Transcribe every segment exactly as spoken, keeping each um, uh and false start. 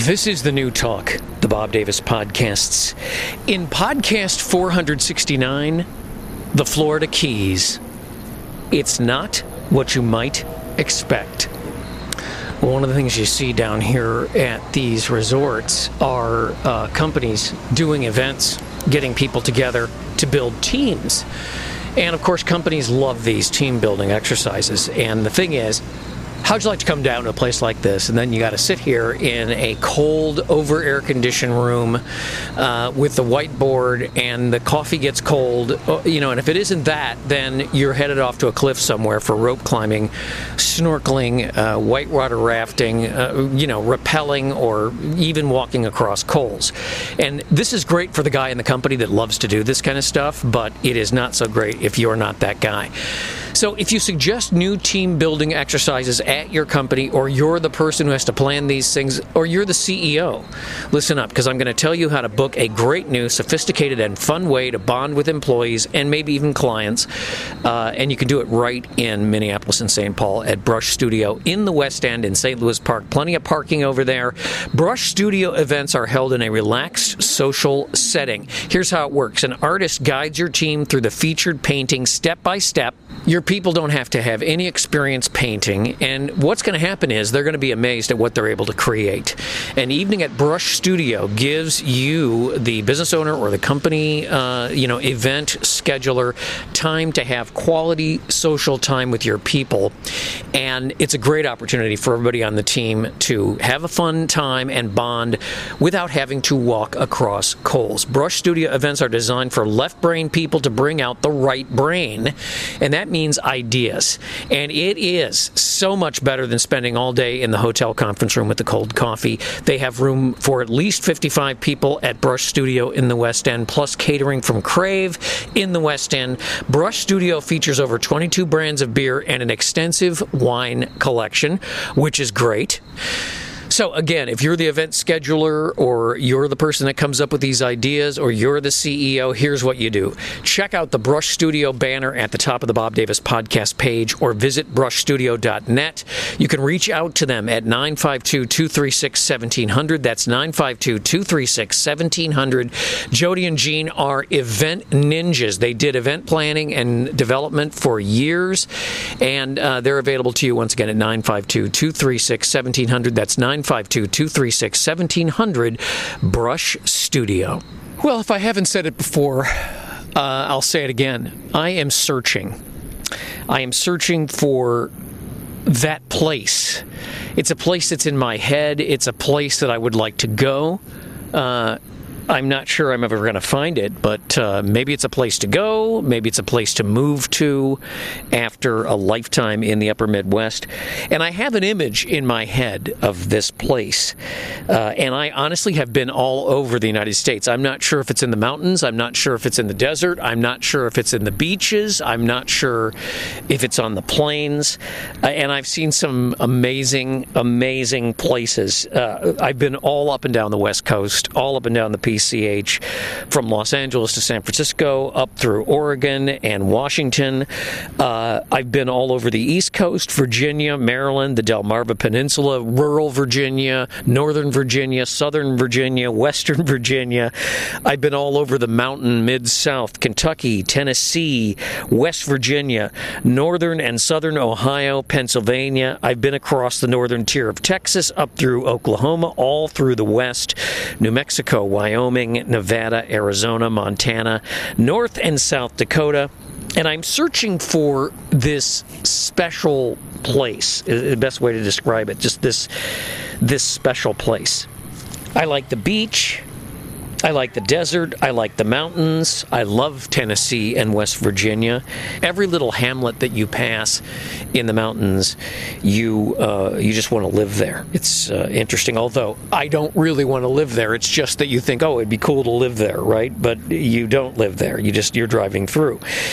This is the New Talk, the Bob Davis Podcasts. In podcast four sixty-nine, the Florida Keys, it's not what you might expect. One of the things you see down here at these resorts are uh, companies doing events, getting people together to build teams. And of course, companies love these team building exercises. And the thing is, how'd you like to come down to a place like this, and then you got to sit here in a cold, over air-conditioned room uh, with the whiteboard, and the coffee gets cold, you know, and if it isn't that, then you're headed off to a cliff somewhere for rope climbing, snorkeling, uh, whitewater rafting, uh, you know, rappelling, or even walking across coals. And this is great for the guy in the company that loves to do this kind of stuff, but it is not so great if you're not that guy. So if you suggest new team building exercises at your company, or you're the person who has to plan these things, or you're the C E O, listen up, because I'm going to tell you how to book a great new, sophisticated, and fun way to bond with employees and maybe even clients. Uh, and you can do it right in Minneapolis and Saint Paul at Brush Studio in the West End in Saint Louis Park. Plenty of parking over there. Brush Studio events are held in a relaxed social setting. Here's how it works. An artist guides your team through the featured painting step by step. Your people don't have to have any experience painting, and what's going to happen is they're going to be amazed at what they're able to create. An evening at Brush Studio gives you, the business owner or the company, uh, you know, event scheduler, time to have quality social time with your people, and it's a great opportunity for everybody on the team to have a fun time and bond without having to walk across coals. Brush Studio events are designed for left-brain people to bring out the right brain, and that means ideas. And it is so much better than spending all day in the hotel conference room with the cold coffee. They have room for at least fifty-five people at Brush Studio in the West End, plus catering from Crave in the West End. Brush Studio features over twenty-two brands of beer and an extensive wine collection, which is great. So again, if you're the event scheduler, or you're the person that comes up with these ideas, or you're the C E O, here's what you do. Check out the Brush Studio banner at the top of the Bob Davis podcast page, or visit brush studio dot net. You can reach out to them at nine five two, two three six, one seven zero zero. That's nine five two, two three six, one seven zero zero. Jody and Jean are event ninjas. They did event planning and development for years, and uh, they're available to you once again at nine five two, two three six, one seven zero zero. That's nine five two, two three six, one seven zero zero. Brush Studio. Well, if I haven't said it before, uh, I'll say it again. I am searching. I am searching for that place. It's a place that's in my head. It's a place that I would like to go. Uh, I'm not sure I'm ever going to find it, but uh, maybe it's a place to go. Maybe it's a place to move to after a lifetime in the upper Midwest. And I have an image in my head of this place. Uh, and I honestly have been all over the United States. I'm not sure if it's in the mountains. I'm not sure if it's in the desert. I'm not sure if it's in the beaches. I'm not sure if it's on the plains. Uh, and I've seen some amazing, amazing places. Uh, I've been all up and down the West Coast, all up and down the P C H, from Los Angeles to San Francisco, up through Oregon and Washington. Uh, I've been all over the East Coast, Virginia, Maryland, the Delmarva Peninsula, rural Virginia, Northern Virginia, Southern Virginia, Western Virginia. I've been all over the mountain Mid-South, Kentucky, Tennessee, West Virginia, Northern and Southern Ohio, Pennsylvania. I've been across the northern tier of Texas, up through Oklahoma, all through the West, New Mexico, Wyoming, Nevada, Arizona, Montana, North and South Dakota, and I'm searching for this special place, the best way to describe it, just this, this special place. I like the beach. I like the desert. I like the mountains. I love Tennessee and West Virginia. Every little hamlet that you pass in the mountains, you uh, you just want to live there. It's uh, interesting, although I don't really want to live there. It's just that you think, oh, it'd be cool to live there, right? But you don't live there. You just, you're driving through.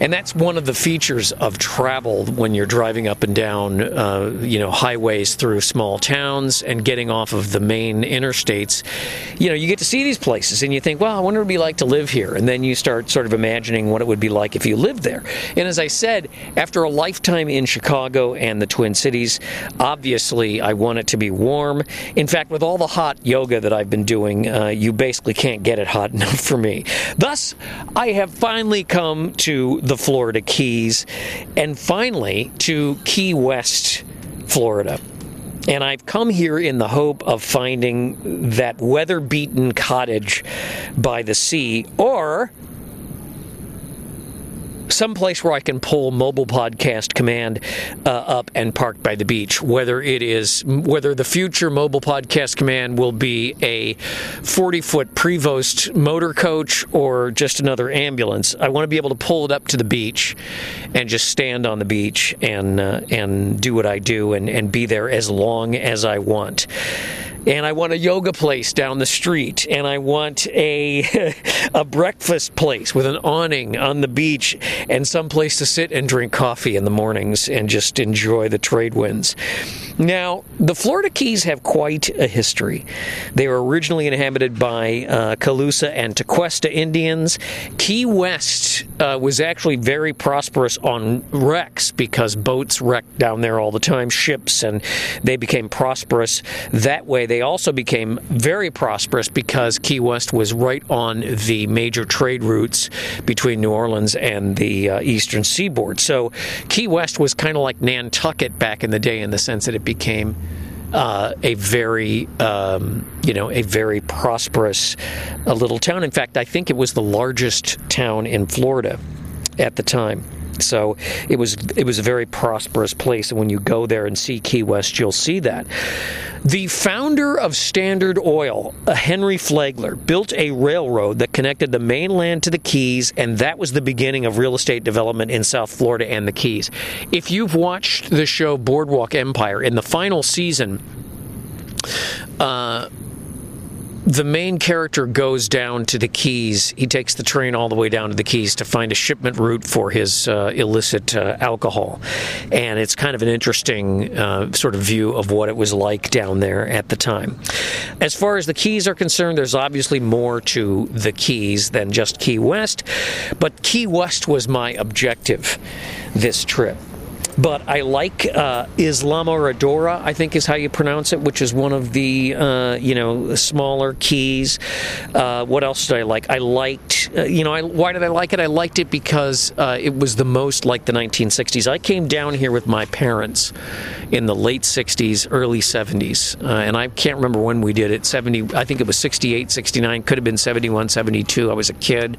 And that's one of the features of travel when you're driving up and down, uh, you know, highways through small towns and getting off of the main interstates. You know, you get to see these places and you think, well, I wonder what it'd be like to live here. And then you start sort of imagining what it would be like if you lived there. And as I said, after a lifetime in Chicago and the Twin Cities, obviously I want it to be warm. In fact, with all the hot yoga that I've been doing, uh, you basically can't get it hot enough for me. Thus, I have finally come to the Florida Keys, and finally to Key West, Florida. And I've come here in the hope of finding that weather-beaten cottage by the sea, or someplace where I can pull Mobile Podcast Command uh, up and park by the beach. Whether it is, whether the future Mobile Podcast Command will be a forty-foot Prevost motor coach or just another ambulance, I want to be able to pull it up to the beach and just stand on the beach and uh, and do what I do and, and be there as long as I want. And I want a yoga place down the street, and I want a a breakfast place with an awning on the beach and some place to sit and drink coffee in the mornings and just enjoy the trade winds. Now, the Florida Keys have quite a history. They were originally inhabited by uh, Calusa and Tequesta Indians. Key West uh, was actually very prosperous on wrecks because boats wrecked down there all the time, ships, and they became prosperous that way. They also became very prosperous because Key West was right on the major trade routes between New Orleans and the uh, eastern seaboard. So Key West was kind of like Nantucket back in the day in the sense that it became uh, a very, um, you know, a very prosperous uh, little town. In fact, I think it was the largest town in Florida at the time. So it was it was a very prosperous place, and when you go there and see Key West, you'll see that. The founder of Standard Oil, Henry Flagler, built a railroad that connected the mainland to the Keys, and that was the beginning of real estate development in South Florida and the Keys. If you've watched the show Boardwalk Empire, in the final season, uh, the main character goes down to the Keys. He takes the train all the way down to the Keys to find a shipment route for his uh, illicit uh, alcohol. And it's kind of an interesting uh, sort of view of what it was like down there at the time. As far as the Keys are concerned, there's obviously more to the Keys than just Key West. But Key West was my objective this trip. But I like uh, Islamorada, I think is how you pronounce it, which is one of the, uh, you know, smaller keys. Uh, what else did I like? I liked, uh, you know, I, why did I like it? I liked it because uh, it was the most like the nineteen sixties. I came down here with my parents in the late sixties, early seventies, uh, and I can't remember when we did it. seventy, I think it was sixty-eight, sixty-nine, could have been seventy-one, seventy-two. I was a kid.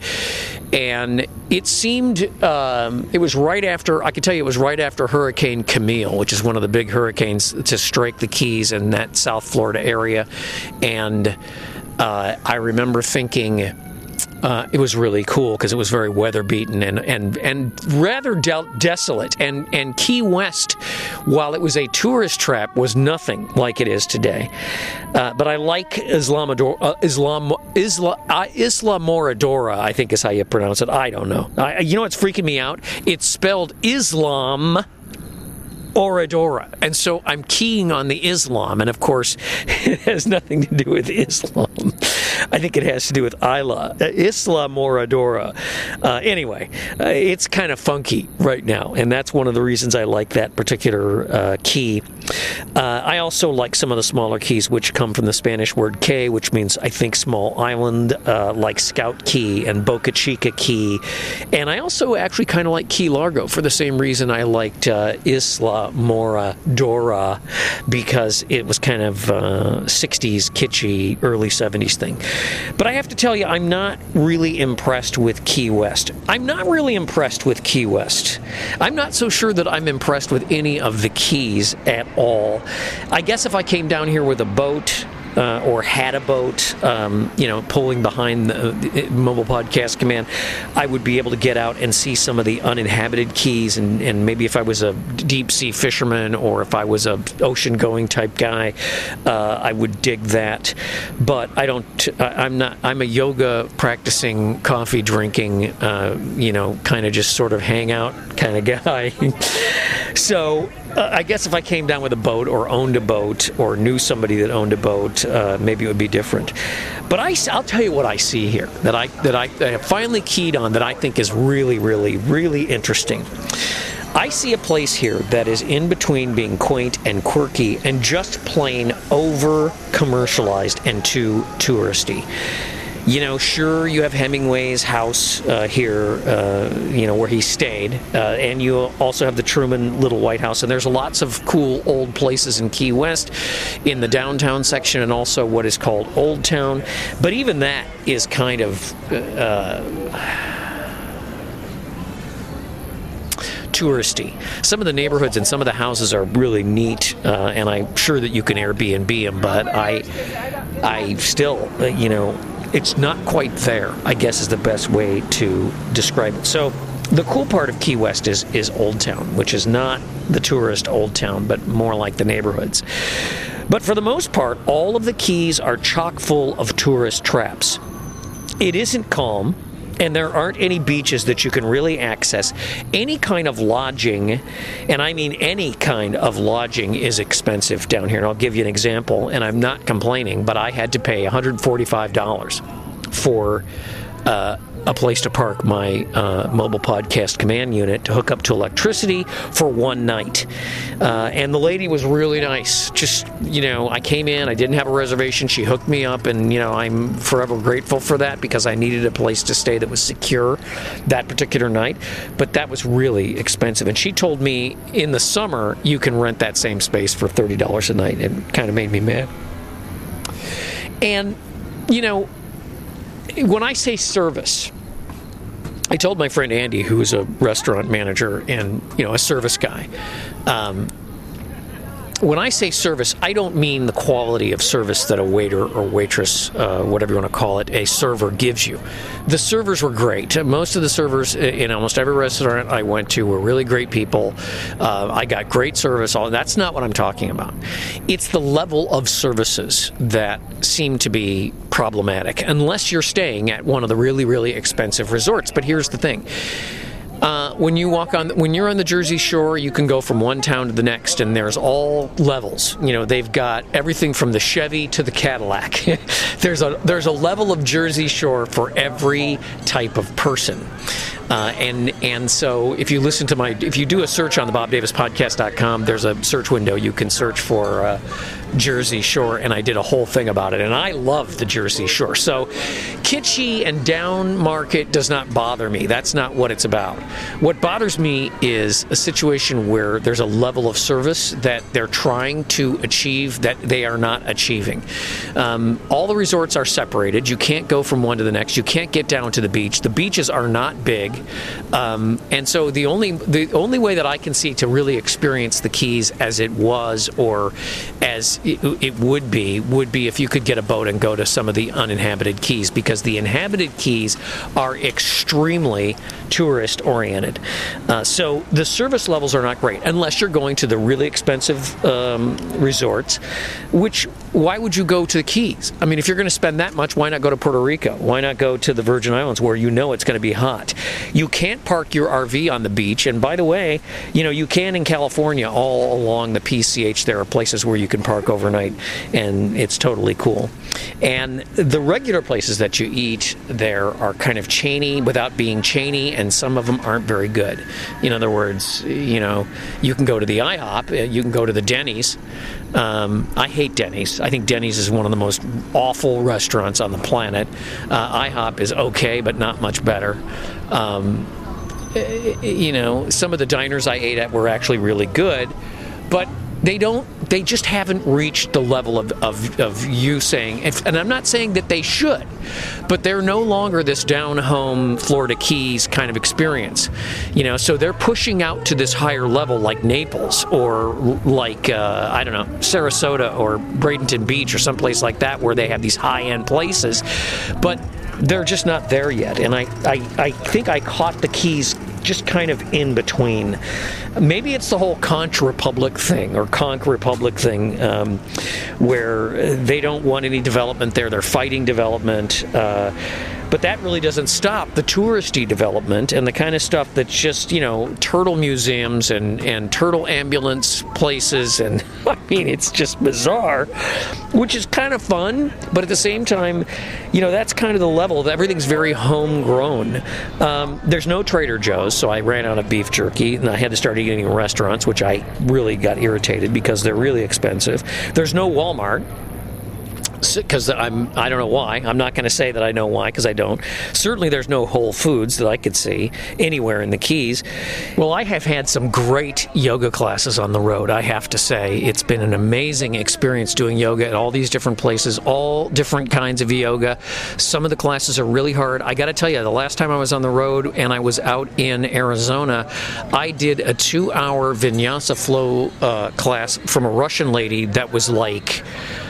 And it seemed, um, it was right after, I can tell you it was right after Hurricane Camille, which is one of the big hurricanes to strike the Keys in that South Florida area. And uh, I remember thinking uh, it was really cool because it was very weather-beaten and and, and rather de- desolate. And, and Key West, while it was a tourist trap, was nothing like it is today. Uh, but I like Islamador, uh, Islam, Isla, uh, Islamorada, I think is how you pronounce it. I don't know. I, you know what's freaking me out? It's spelled Islam Oradora. And so I'm keying on the Islam, and of course, it has nothing to do with Islam. I think it has to do with Isla, Islamorada. Uh, anyway, uh, it's kind of funky right now, and that's one of the reasons I like that particular uh, key. Uh, I also like some of the smaller keys, which come from the Spanish word Cay, which means, I think, small island, uh, like Scout Key and Boca Chica Key. And I also actually kind of like Key Largo for the same reason I liked uh, Isla Moradora, because it was kind of uh, sixties kitschy, early seventies thing. But I have to tell you, I'm not really impressed with Key West. I'm not really impressed with Key West. I'm not so sure that I'm impressed with any of the Keys at all. I guess if I came down here with a boat, uh, or had a boat, um, you know, pulling behind the, the Mobile Podcast Command, I would be able to get out and see some of the uninhabited keys, and, and maybe if I was a deep sea fisherman or if I was a ocean going type guy, uh, I would dig that. But I don't. I'm not. I'm a yoga practicing, coffee drinking, uh, you know, kind of just sort of hang out kind of guy. So uh, I guess if I came down with a boat or owned a boat or knew somebody that owned a boat, uh, maybe it would be different. But I, I'll tell you what I see here that I that I, I have finally keyed on that I think is really, really, really interesting. I see a place here that is in between being quaint and quirky and just plain over commercialized and too touristy. You know, sure, you have Hemingway's house uh, here, uh, you know, where he stayed, uh, and you also have the Truman Little White House, and there's lots of cool old places in Key West, in the downtown section, and also what is called Old Town. But even that is kind of uh, touristy. Some of the neighborhoods and some of the houses are really neat, uh, and I'm sure that you can Airbnb them, but I, I still, uh, you know, it's not quite there, I guess is the best way to describe it. So the cool part of Key West is, is Old Town, which is not the tourist Old Town, but more like the neighborhoods. But for the most part, all of the keys are chock full of tourist traps. It isn't calm, and there aren't any beaches that you can really access. Any kind of lodging, and I mean any kind of lodging, is expensive down here. And I'll give you an example, and I'm not complaining, but I had to pay one hundred forty-five dollars for uh, a place to park my uh, Mobile Podcast Command unit to hook up to electricity for one night. Uh, and the lady was really nice. Just, you know, I came in, I didn't have a reservation, she hooked me up, and, you know, I'm forever grateful for that because I needed a place to stay that was secure that particular night. But that was really expensive. And she told me in the summer you can rent that same space for thirty dollars a night. It kind of made me mad. And, you know, when I say service, I told my friend Andy, who is a restaurant manager and, you know, a service guy, um, when I say service, I don't mean the quality of service that a waiter or waitress, uh, whatever you want to call it, a server gives you. The servers were great. Most of the servers in almost every restaurant I went to were really great people. Uh, I got great service. All that's not what I'm talking about. It's the level of services that seem to be problematic, unless you're staying at one of the really, really expensive resorts. But here's the thing. Uh, when you walk on, when you're on the Jersey Shore, you can go from one town to the next, and there's all levels. You know, they've got everything from the Chevy to the Cadillac. there's a there's a level of Jersey Shore for every type of person. Uh, and and so if you listen to my, if you do a search on the bob davis podcast dot com, there's a search window. You can search for uh, Jersey Shore, and I did a whole thing about it. And I love the Jersey Shore. So kitschy and down market does not bother me. That's not what it's about. What bothers me is a situation where there's a level of service that they're trying to achieve that they are not achieving. Um, all the resorts are separated. You can't go from one to the next. You can't get down to the beach. The beaches are not big. Um, and so the only the only way that I can see to really experience the Keys as it was or as it, it would be would be if you could get a boat and go to some of the uninhabited Keys, because the inhabited Keys are extremely tourist oriented. Uh, so the service levels are not great unless you're going to the really expensive um, resorts, which why would you go to the Keys? I mean, if you're going to spend that much, why not go to Puerto Rico? Why not go to the Virgin Islands where you know it's going to be hot? You can't park your R V on the beach, and by the way, you know, you can in California all along the P C H. There are places where you can park overnight, and it's totally cool. And the regular places that you eat there are kind of chainy without being chainy, and some of them aren't very good. In other words, you know, you can go to the IHOP, you can go to the Denny's. Um, I hate Denny's. I think Denny's is one of the most awful restaurants on the planet. Uh, IHOP is okay, but not much better. Um, you know, some of the diners I ate at were actually really good, but they don't they just haven't reached the level of, of, of you saying, and I'm not saying that they should, but they're no longer this down-home Florida Keys kind of experience. You know, so they're pushing out to this higher level like Naples or like, uh, I don't know, Sarasota or Bradenton Beach or someplace like that where they have these high-end places, but they're just not there yet. And I, I, I think I caught the Keys just kind of in between. Maybe it's the whole Conch Republic thing or Conch Republic thing um, where they don't want any development there. They're fighting development. Uh, but that really doesn't stop the touristy development and the kind of stuff that's just, you know, turtle museums and, and turtle ambulance places. And I mean, it's just bizarre, which is kind of fun. But at the same time, you know, that's kind of the level. Everything's very homegrown. Um, there's no Trader Joe's, so I ran out of beef jerky and I had to start eating in restaurants, which I really got irritated because they're really expensive. There's no Walmart, because I'm, I don't know why. I'm not going to say that I know why, because I don't. Certainly there's no Whole Foods that I could see anywhere in the Keys. Well, I have had some great yoga classes on the road, I have to say. It's been an amazing experience doing yoga at all these different places, all different kinds of yoga. Some of the classes are really hard. I got to tell you, the last time I was on the road and I was out in Arizona, I did a two-hour vinyasa flow uh, class from a Russian lady that was like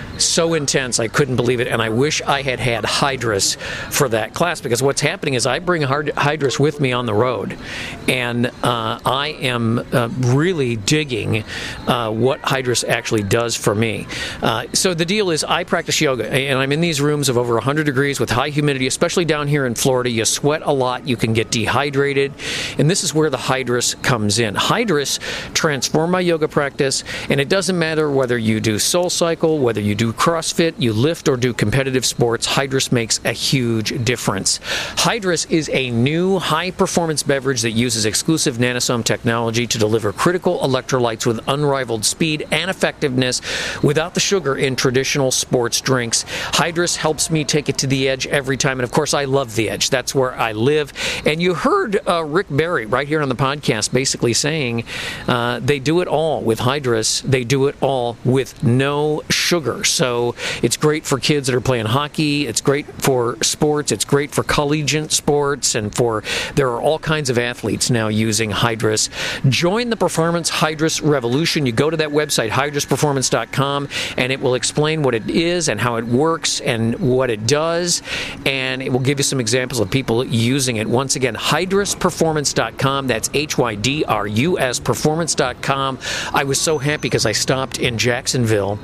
so intense, I couldn't believe it, and I wish I had had Hydrus for that class, because what's happening is I bring Hydrus with me on the road, and uh, I am uh, really digging uh, what Hydrus actually does for me. Uh, so the deal is I practice yoga, and I'm in these rooms of over one hundred degrees with high humidity, especially down here in Florida. You sweat a lot, you can get dehydrated, and this is where the Hydrus comes in. Hydrus transformed my yoga practice, and it doesn't matter whether you do SoulCycle, whether you do CrossFit, you lift, or do competitive sports, Hydrus makes a huge difference. Hydrus is a new high-performance beverage that uses exclusive nanosome technology to deliver critical electrolytes with unrivaled speed and effectiveness without the sugar in traditional sports drinks. Hydrus helps me take it to the edge every time, and of course I love the edge. That's where I live. And you heard uh, Rick Barry right here on the podcast basically saying uh, they do it all with Hydrus. They do it all with no sugar. So it's great for kids that are playing hockey. It's great for sports. It's great for collegiate sports. And for there are all kinds of athletes now using Hydrus. Join the Performance Hydrus revolution. You go to that website, hydrus performance dot com, and it will explain what it is and how it works and what it does. And it will give you some examples of people using it. Once again, hydrus performance dot com. That's H Y D R U S performance dot com. I was so happy because I stopped in Jacksonville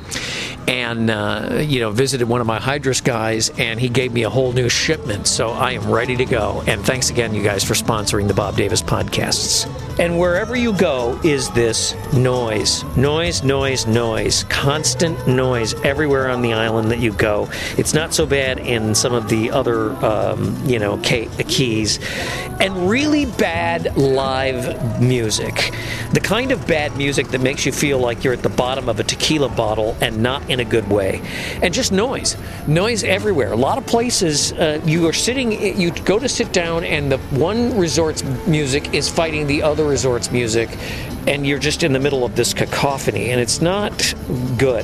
and uh, you know, visited one of my Hydrus guys, and he gave me a whole new shipment, so I am ready to go. And thanks again, you guys, for sponsoring the Bob Davis podcasts. And wherever you go is this noise. Noise, noise, noise. Constant noise everywhere on the island that you go. It's not so bad in some of the other, um, you know, keys. And really bad live music. The kind of bad music that makes you feel like you're at the bottom of a tequila bottle and not in a good way. And just noise. Noise everywhere. A lot of places, uh, you are sitting, you go to sit down, and the one resort's music is fighting the other resort's music, and you're just in the middle of this cacophony, and it's not good.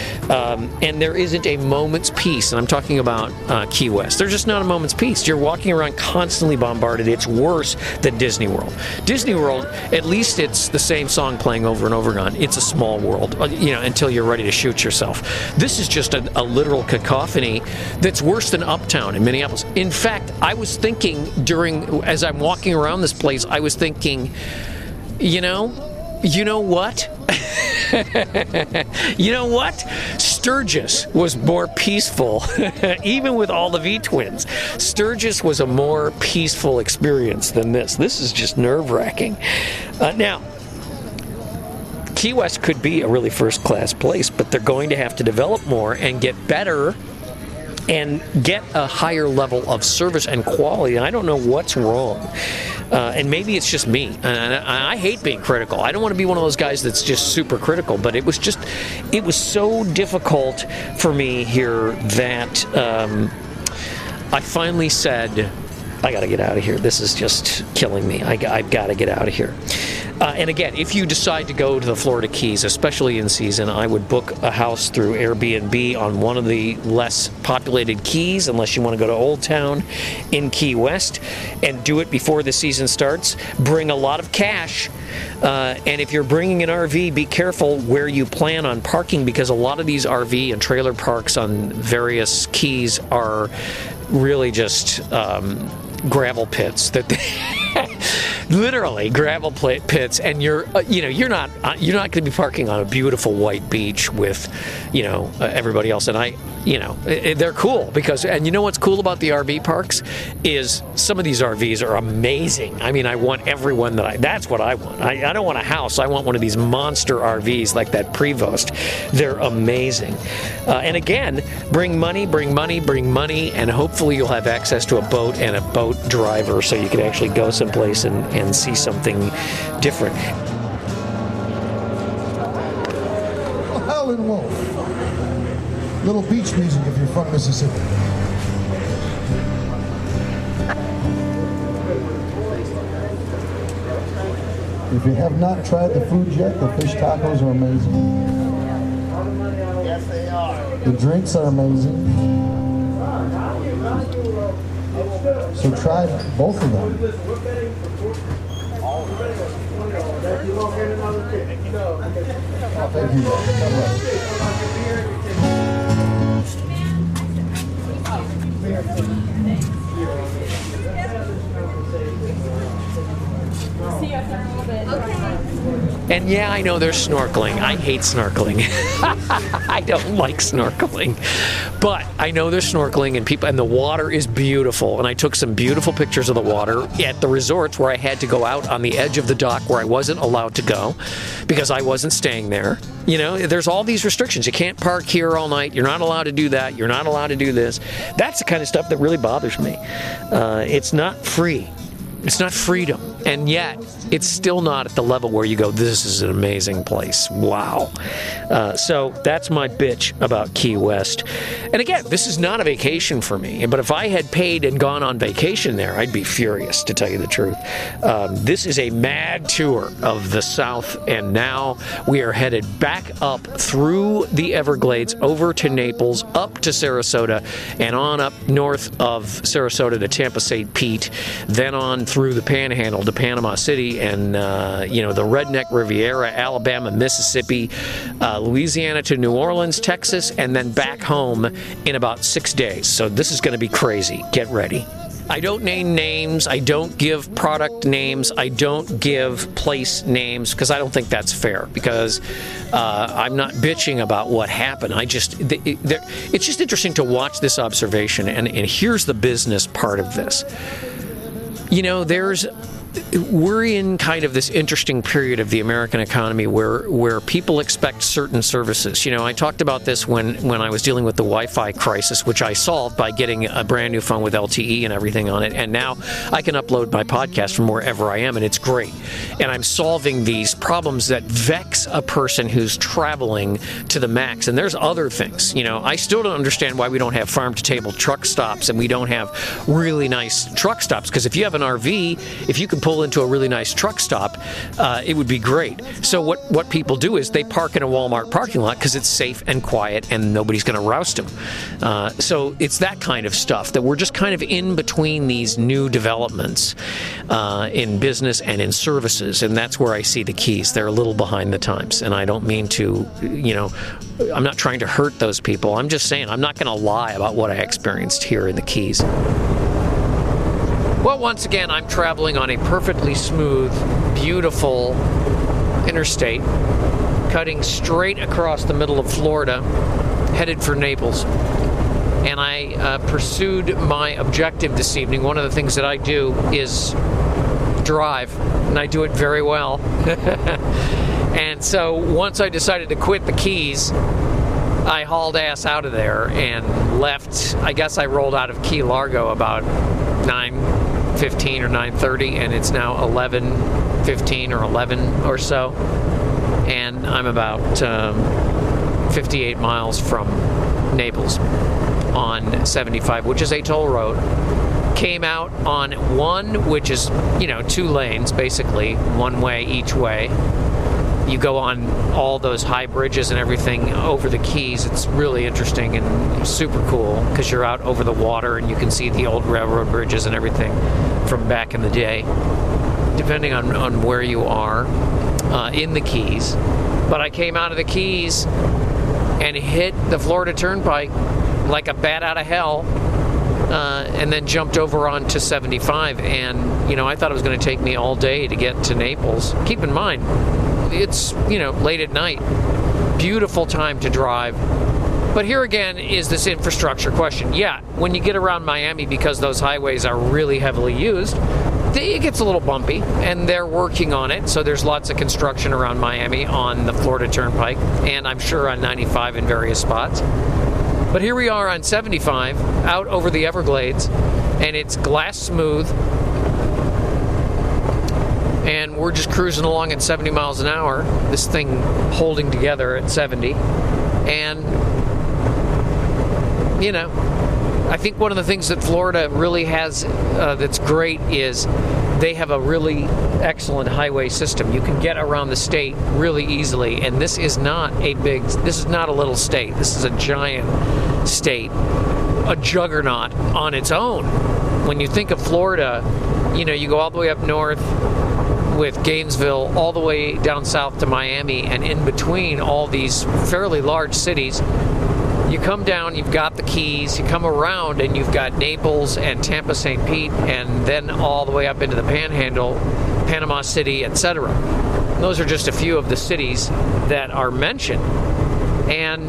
Um, and there isn't a moment's peace, and I'm talking about uh, Key West. There's just not a moment's peace. You're walking around constantly bombarded. It's worse than Disney World. Disney World, at least it's the same song playing over and over again. It's a small world, you know, until you're ready to shoot yourself. This is just a, a literal cacophony that's worse than Uptown in Minneapolis. In fact, I was thinking during, as I'm walking around this place, I was thinking, you know, you know what? You know what? Sturgis was more peaceful, even with all the V-twins. Sturgis was a more peaceful experience than this. This is just nerve-wracking. Uh, now, Key West could be a really first-class place, but they're going to have to develop more and get better and get a higher level of service and quality. And I don't know what's wrong. Uh, and maybe it's just me. And I, I hate being critical. I don't want to be one of those guys that's just super critical. But it was just, it was so difficult for me here that um, I finally said, I got to get out of here. This is just killing me. I, I've got to get out of here. Uh, and again, if you decide to go to the Florida Keys, especially in season, I would book a house through Airbnb on one of the less populated keys, unless you want to go to Old Town in Key West, and do it before the season starts. Bring a lot of cash. Uh, and if you're bringing an R V, be careful where you plan on parking, because a lot of these R V and trailer parks on various keys are really just um, gravel pits that they literally gravel pits, and you're uh, you know you're not uh, you're not going to be parking on a beautiful white beach with you know uh, everybody else. And I you know it, they're cool because, and you know what's cool about the R V parks is some of these R Vs are amazing. I mean, I want everyone that I that's what I want. I, I don't want a house. I want one of these monster R Vs like that Prevost. They're amazing. Uh, and again, bring money, bring money, bring money, and hopefully you'll have access to a boat and a boat driver so you can actually go someplace and, and see something different. Howlin' Wolf. Little beach music if you're from Mississippi. If you have not tried the food yet, the fish tacos are amazing. Yes, they are. The drinks are amazing. So try both of them. Thank you. God And yeah, I know there's snorkeling. I hate snorkeling. I don't like snorkeling. But I know there's snorkeling, and people, and the water is beautiful. And I took some beautiful pictures of the water at the resorts where I had to go out on the edge of the dock where I wasn't allowed to go because I wasn't staying there. You know, there's all these restrictions. You can't park here all night. You're not allowed to do that. You're not allowed to do this. That's the kind of stuff that really bothers me. Uh, it's not free. It's not freedom. And yet, it's still not at the level where you go, this is an amazing place. Wow. Uh, so that's my bitch about Key West. And again, this is not a vacation for me. But if I had paid and gone on vacation there, I'd be furious, to tell you the truth. Um, this is a mad tour of the South. And now we are headed back up through the Everglades, over to Naples, up to Sarasota, and on up north of Sarasota to Tampa Saint Pete, then on through the Panhandle to Panama City, and uh, you know, the Redneck Riviera, Alabama, Mississippi, uh, Louisiana to New Orleans, Texas, and then back home in about six days. So this is going to be crazy. Get ready. I don't name names. I don't give product names. I don't give place names because I don't think that's fair, because uh, I'm not bitching about what happened. I just, it, it's just interesting to watch this observation, and, and here's the business part of this. You know, there's we're in kind of this interesting period of the American economy where where people expect certain services. You know, I talked about this when, when I was dealing with the Wi-Fi crisis, which I solved by getting a brand new phone with L T E and everything on it. And now I can upload my podcast from wherever I am, and it's great. And I'm solving these problems that vex a person who's traveling to the max. And there's other things. You know, I still don't understand why we don't have farm-to-table truck stops and we don't have really nice truck stops. Because if you have an R V, if you can pull into a really nice truck stop, uh, it would be great. So what, what people do is they park in a Walmart parking lot because it's safe and quiet and nobody's going to roust them. Uh, so it's that kind of stuff that we're just kind of in between these new developments uh, in business and in services, and that's where I see the Keys. They're a little behind the times, and I don't mean to, you know, I'm not trying to hurt those people. I'm just saying I'm not going to lie about what I experienced here in the Keys. Well, once again, I'm traveling on a perfectly smooth, beautiful interstate, cutting straight across the middle of Florida, headed for Naples. And I uh, pursued my objective this evening. One of the things that I do is drive, and I do it very well. And so once I decided to quit the Keys, I hauled ass out of there and left. I guess I rolled out of Key Largo about nine fifteen or nine thirty, and it's now eleven fifteen or eleven or so, and I'm about um, fifty-eight miles from Naples on seventy-five, which is a toll road. Came out on one, which is, you know, two lanes, basically, one way each way. You go on all those high bridges and everything over the Keys. It's really interesting and super cool because you're out over the water and you can see the old railroad bridges and everything from back in the day, depending on, on where you are uh, in the Keys. But I came out of the Keys and hit the Florida Turnpike like a bat out of hell, uh, and then jumped over onto seventy-five. And, you know, I thought it was going to take me all day to get to Naples. Keep in mind, it's, you know, late at night. Beautiful time to drive. But here again is this infrastructure question. Yeah, when you get around Miami, because those highways are really heavily used, it gets a little bumpy, and they're working on it. So there's lots of construction around Miami on the Florida Turnpike, and I'm sure on ninety-five in various spots. But here we are on seventy-five, out over the Everglades, and it's glass smooth. And we're just cruising along at seventy miles an hour, this thing holding together at seventy. And, you know, I think one of the things that Florida really has uh, that's great is they have a really excellent highway system. You can get around the state really easily, and this is not a big, this is not a little state. This is a giant state, a juggernaut on its own. When you think of Florida, you know, you go all the way up north with Gainesville all the way down south to Miami, and in between all these fairly large cities, you come down, you've got the Keys, you come around and you've got Naples and Tampa, Saint Pete, and then all the way up into the Panhandle, Panama City, et cetera. Those are just a few of the cities that are mentioned. And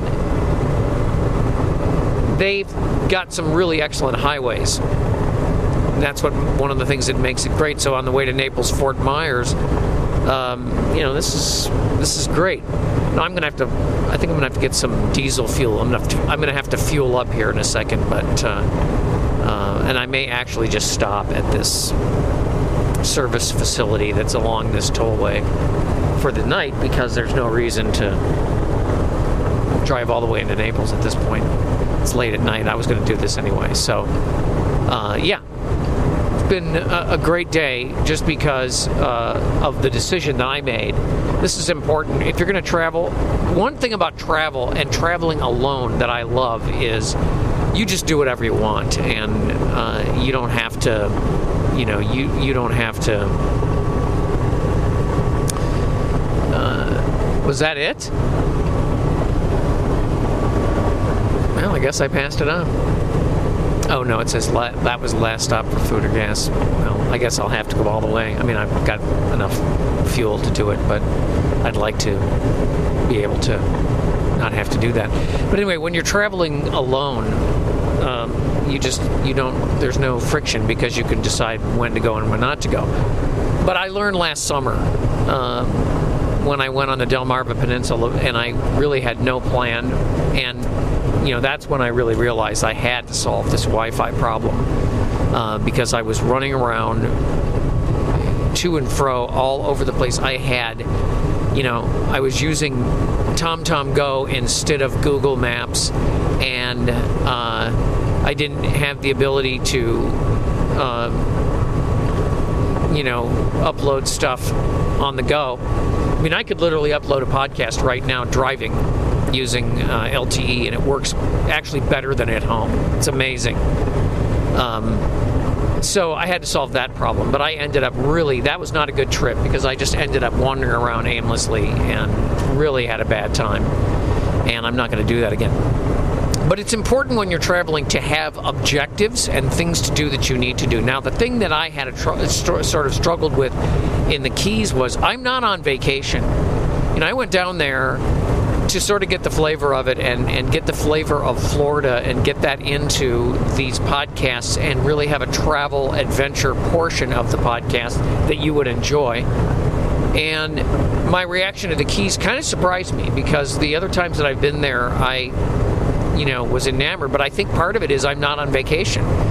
they've got some really excellent highways. And that's what one of the things that makes it great. So on the way to Naples, Fort Myers, um, you know, this is this is great. Now I'm gonna have to. I think I'm gonna have to get some diesel fuel. I'm gonna have to, I'm gonna have to fuel up here in a second, but uh, uh, and I may actually just stop at this service facility that's along this tollway for the night, because there's no reason to drive all the way into Naples at this point. It's late at night. I was going to do this anyway, so uh, yeah. Been a, a great day just because uh, of the decision that I made. This is important. If you're going to travel, one thing about travel and traveling alone that I love is you just do whatever you want, and uh, you don't have to, you know, you, you don't have to. Uh, was that it? Well, I guess I passed it on. Oh, no, it says la- that was the last stop for food or gas. Well, I guess I'll have to go all the way. I mean, I've got enough fuel to do it, but I'd like to be able to not have to do that. But anyway, when you're traveling alone, um, you just, you don't, there's no friction because you can decide when to go and when not to go. But I learned last summer, um, when I went on the Delmarva Peninsula, and I really had no plan, and you know, that's when I really realized I had to solve this Wi-Fi problem, uh, because I was running around to and fro all over the place. I had, you know, I was using TomTom Go instead of Google Maps, and uh, I didn't have the ability to, uh, you know, upload stuff on the go. I mean, I could literally upload a podcast right now driving using uh, L T E, and it works actually better than at home. It's amazing. Um, so I had to solve that problem, but I ended up really, that was not a good trip because I just ended up wandering around aimlessly and really had a bad time, and I'm not going to do that again. But it's important when you're traveling to have objectives and things to do that you need to do. Now, the thing that I had a tr- st- sort of struggled with in the Keys was I'm not on vacation. You know, I went down there to sort of get the flavor of it and, and get the flavor of Florida and get that into these podcasts and really have a travel adventure portion of the podcast that you would enjoy. And my reaction to the Keys kind of surprised me because the other times that I've been there, I, you know, was enamored. But I think part of it is I'm not on vacation.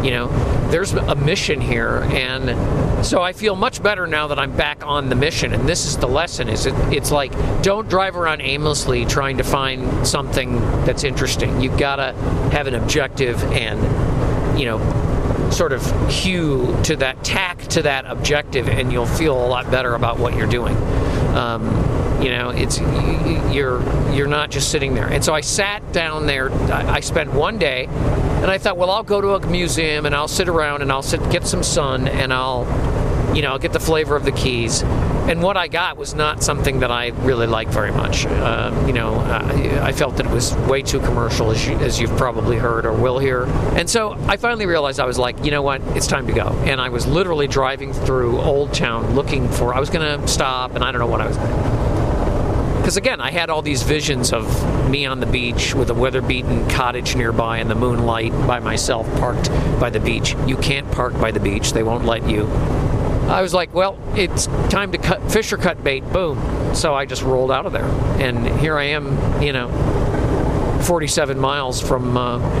you know, there's a mission here, and so I feel much better now that I'm back on the mission. And this is the lesson: is it, it's like, don't drive around aimlessly trying to find something that's interesting. You've got to have an objective and, you know, sort of hew to that, tack to that objective, and you'll feel a lot better about what you're doing. Um, you know, it's you're you're not just sitting there. And so I sat down there. I spent one day, and I thought, well, I'll go to a museum and I'll sit around and I'll sit, get some sun, and I'll, you know, I'll get the flavor of the Keys. And what I got was not something that I really liked very much. Uh, you know, I, I felt that it was way too commercial, as, you, as you've probably heard or will hear. And so I finally realized, I was like, you know what, it's time to go. And I was literally driving through Old Town looking for, I was going to stop, and I don't know what I was going to do. Because again, I had all these visions of me on the beach with a weather-beaten cottage nearby and the moonlight by myself parked by the beach. You can't park by the beach. They won't let you. I was like, well, it's time to cut fish or cut bait. Boom. So I just rolled out of there. And here I am, you know, forty-seven miles from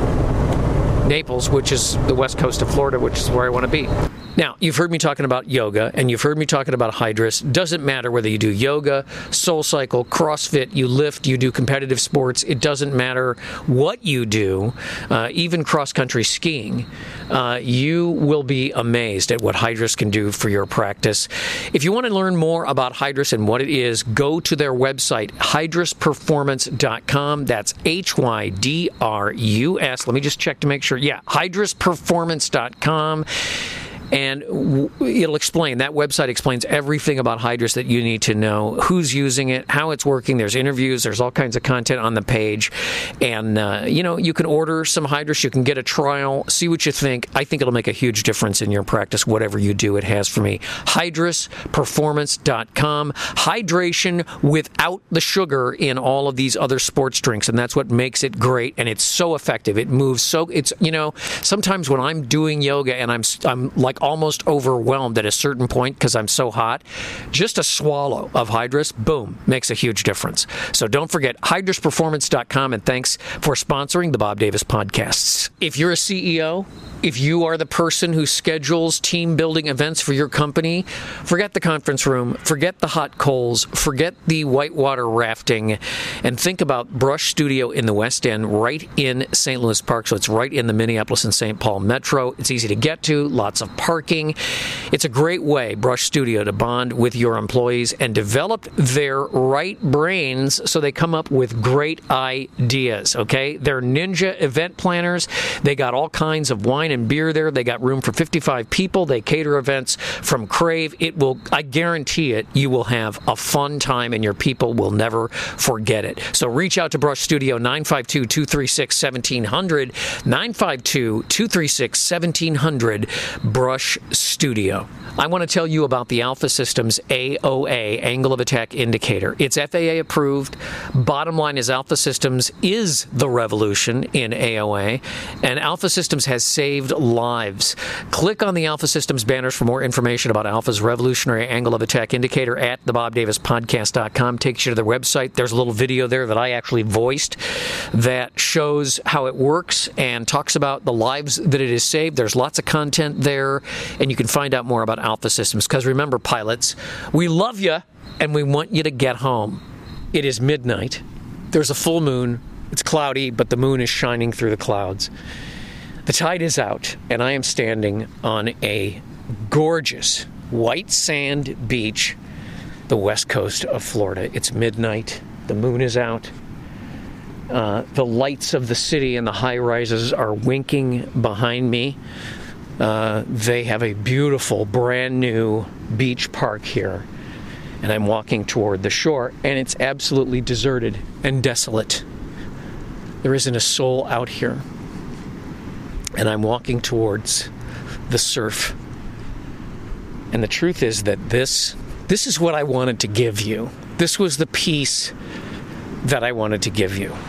uh, Naples, which is the west coast of Florida, which is where I want to be. Now, you've heard me talking about yoga, and you've heard me talking about Hydrus. Doesn't matter whether you do yoga, SoulCycle, CrossFit, you lift, you do competitive sports. It doesn't matter what you do, uh, even cross-country skiing. Uh, you will be amazed at what Hydrus can do for your practice. If you want to learn more about Hydrus and what it is, go to their website, hydrus performance dot com. That's H Y D R U S. Let me just check to make sure. Yeah, hydrus performance dot com. And it'll explain, that website explains everything about Hydrus that you need to know, who's using it, how it's working. There's interviews, there's all kinds of content on the page. And, uh, you know, you can order some Hydrus, you can get a trial, see what you think. I think it'll make a huge difference in your practice, whatever you do, it has for me. hydrus performance dot com. Hydration without the sugar in all of these other sports drinks, and that's what makes it great, and it's so effective. It moves so, it's, you know, sometimes when I'm doing yoga and I'm, I'm like, almost overwhelmed at a certain point because I'm so hot, just a swallow of Hydrus, boom, makes a huge difference. So don't forget, hydrus performance dot com, and thanks for sponsoring the Bob Davis Podcasts. If you're a C E O, if you are the person who schedules team-building events for your company, forget the conference room, forget the hot coals, forget the whitewater rafting, and think about Brush Studio in the West End, right in Saint Louis Park. So it's right in the Minneapolis and Saint Paul metro. It's easy to get to, lots of parking. It's a great way, Brush Studio, to bond with your employees and develop their right brains so they come up with great ideas, okay? They're ninja event planners. They got all kinds of wine and beer there. They got room for fifty-five people. They cater events from Crave. It will, I guarantee it, you will have a fun time and your people will never forget it. So reach out to Brush Studio, nine five two, two three six, one seven zero zero, nine five two, two three six, one seven zero zero, Brush Studio. I want to tell you about the Alpha Systems A O A, Angle of Attack Indicator. It's F A A approved. Bottom line is Alpha Systems is the revolution in A O A, and Alpha Systems has saved lives. Click on the Alpha Systems banners for more information about Alpha's revolutionary Angle of Attack Indicator at the bob davis podcast dot com. Takes you to their website. There's a little video there that I actually voiced that shows how it works and talks about the lives that it has saved. There's lots of content there, and you can find out more about Alpha Systems. Because remember, pilots, we love you, and we want you to get home. It is midnight. There's a full moon. It's cloudy, but the moon is shining through the clouds. The tide is out, and I am standing on a gorgeous white sand beach, the west coast of Florida. It's midnight. The moon is out. Uh, the lights of the city and the high-rises are winking behind me. Uh, they have a beautiful, brand-new beach park here. And I'm walking toward the shore, and it's absolutely deserted and desolate. There isn't a soul out here. And I'm walking towards the surf. And the truth is that this, this is what I wanted to give you. This was the piece that I wanted to give you.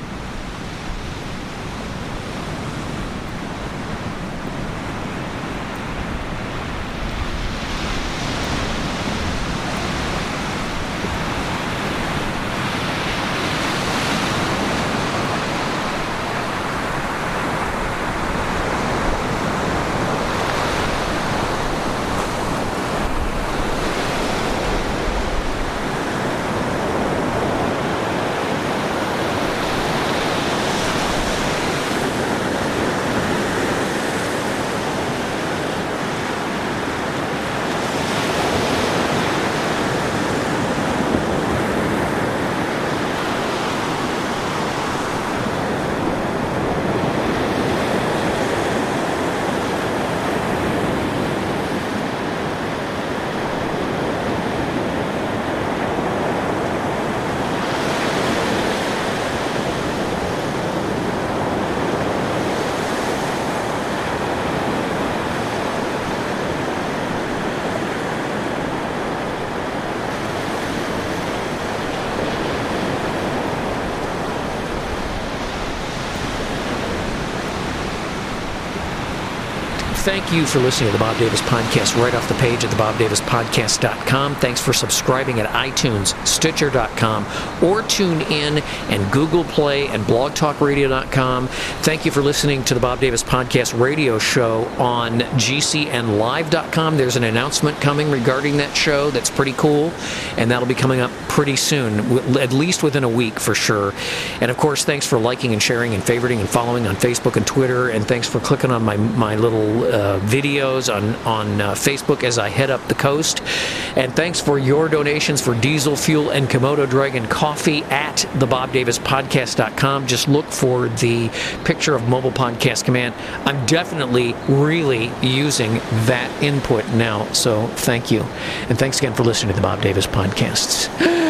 thank you for listening to the Bob Davis Podcast right off the page at the bob davis podcast dot com. Thanks for subscribing at iTunes, Stitcher dot com, or tune in and Google Play and blog talk radio dot com. Thank you for listening to the Bob Davis Podcast radio show on G C N live dot com. There's an announcement coming regarding that show that's pretty cool, and that'll be coming up pretty soon, at least within a week for sure. And of course, thanks for liking and sharing and favoriting and following on Facebook and Twitter, and thanks for clicking on my my little uh, videos on, on uh, Facebook as I head up the coast. And thanks for your donations for diesel fuel and Komodo Dragon coffee at the bob davis podcast dot com. Just look for the picture of Mobile Podcast Command. I'm definitely really using that input now, so thank you. And thanks again for listening to the Bob Davis Podcasts.